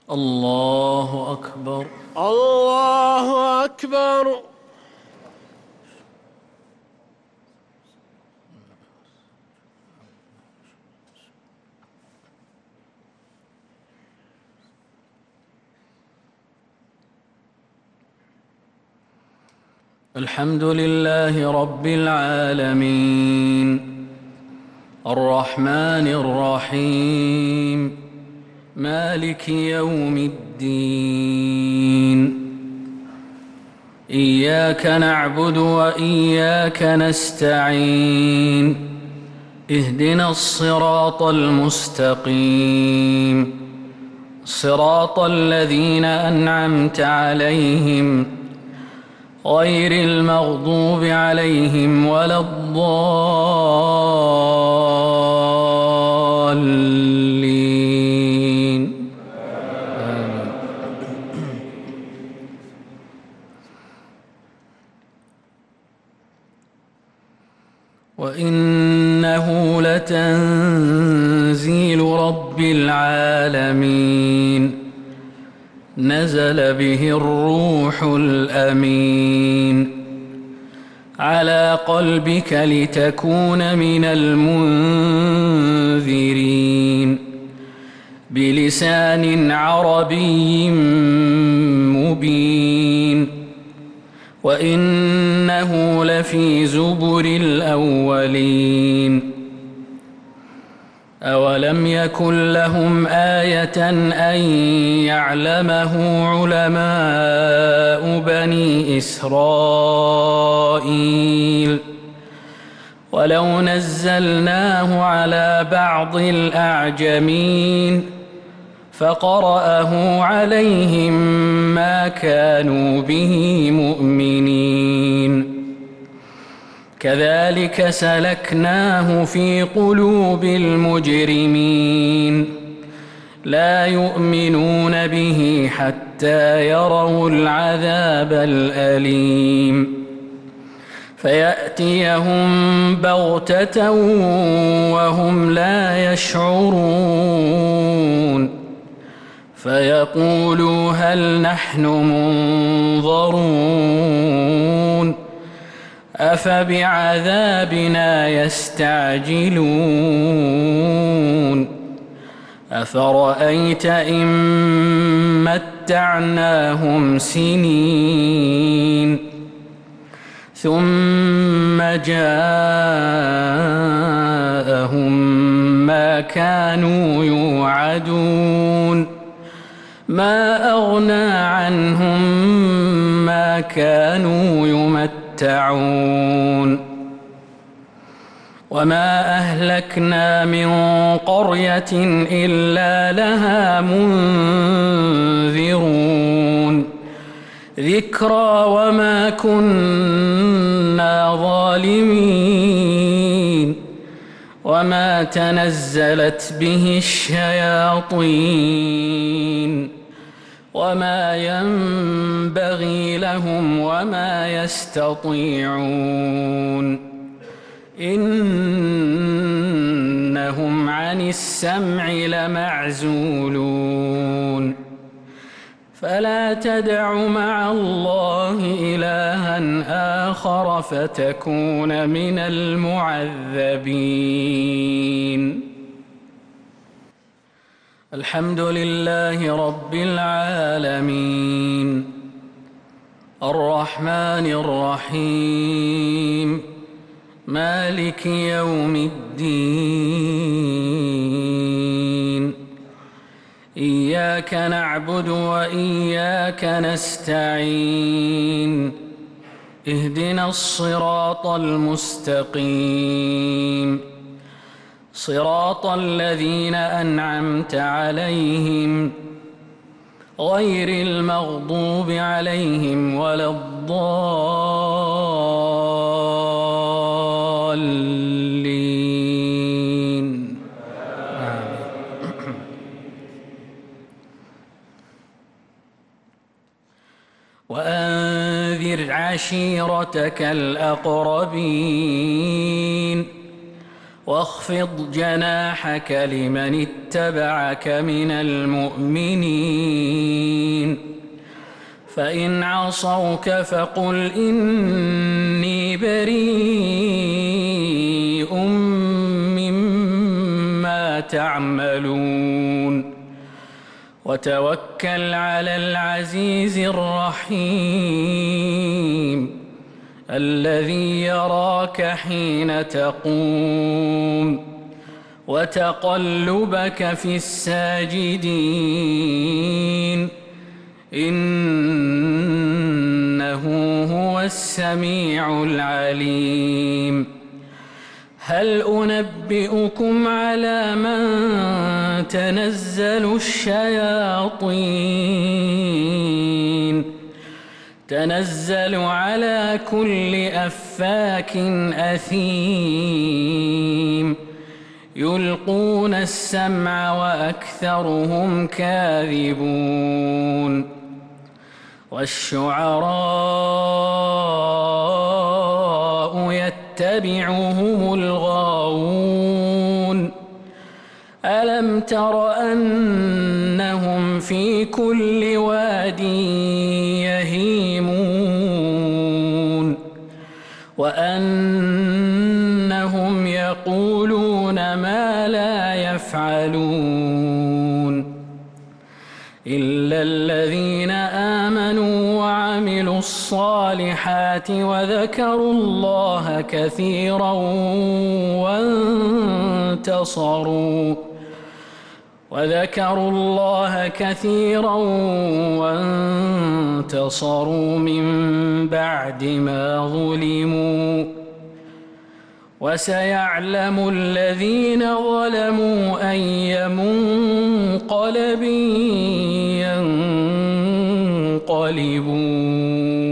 الله أكبر. الله أكبر. الحمد لله رب العالمين الرحمن الرحيم مالك يوم الدين إياك نعبد وإياك نستعين اهدنا الصراط المستقيم صراط الذين أنعمت عليهم غير المغضوب عليهم ولا الضالين آمين. وإنه لتنزيل رب العالمين نزل به الروح الأمين على قلبك لتكون من المنذرين بلسان عربي مبين وإنه لفي زبر الأولين أولم يكن لهم آية أن يعلمه علماء بني إسرائيل ولو نزلناه على بعض الأعجمين فقرأه عليهم ما كانوا به مؤمنين كذلك سلكناه في قلوب المجرمين لا يؤمنون به حتى يروا العذاب الأليم فيأتيهم بغتة وهم لا يشعرون فيقولوا هل نحن منظرون أفبعذابنا يستعجلون أفرأيت إن متعناهم سنين ثم جاءهم ما كانوا يوعدون ما أغنى عنهم ما كانوا يمتعون وما أهلكنا من قرية إلا لها منذرون ذكرى وما كنا ظالمين وما تنزلت به الشياطين وما ينبغي لهم وما يستطيعون إنهم عن السمع لمعزولون فلا تدع مع الله إلها آخر فتكون من المعذبين. الحمد لله رب العالمين الرحمن الرحيم مالك يوم الدين إياك نعبد وإياك نستعين اهدنا الصراط المستقيم صراط الذين أنعمت عليهم غير المغضوب عليهم ولا الضالين وأنذر عشيرتك الأقربين واخفض جناحك لمن اتبعك من المؤمنين فإن عصوك فقل إني بريء مما تعملون وتوكل على العزيز الرحيم الذي يراك حين تقوم وتقلبك في الساجدين إنه هو السميع العليم هل أنبئكم على من تنزل الشياطين تنزل على كل أفاك أثيم يلقون السمع وأكثرهم كاذبون والشعراء يتبعهم الغاوون ألم تر أنهم في كل واد يهيمون وأنهم يقولون ما لا يفعلون إلا الذين آمنوا وعملوا الصالحات وذكروا الله كثيرا وانتصروا من بعد ما ظلموا وسيعلم الذين ظلموا أي منقلب ينقلبون